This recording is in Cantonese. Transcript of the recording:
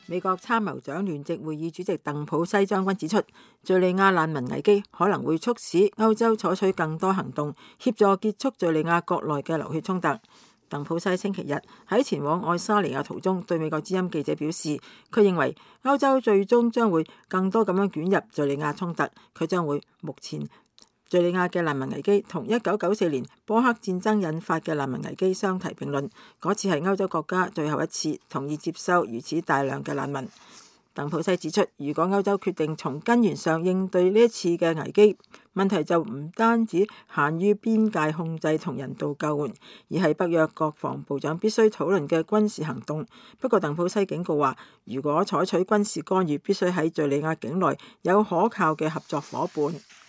美國參謀長聯席會議主席鄧普西將軍指出，敘利亞難民危機可能會促使歐洲採取更多行動，協助結束敘利亞國內嘅流血衝突。鄧普西星期日喺前往愛沙尼亞途中對美國之音記者表示，佢認為歐洲最終將會更多咁樣捲入敘利亞衝突，佢將會目前敘利亞嘅難民危機同1994年波黑戰爭引發嘅難民危機相提並論，嗰次係歐洲國家最後一次同意接收如此大量嘅難民。鄧普西指出，如果歐洲決定從根源上應對呢一次嘅危機，問題就唔單止限於邊界控制同人道救援，而係北約國防部長必須討論嘅軍事行動。不過鄧普西警告話，如果採取軍事干預，必須喺敘利亞境內有可靠嘅合作夥伴。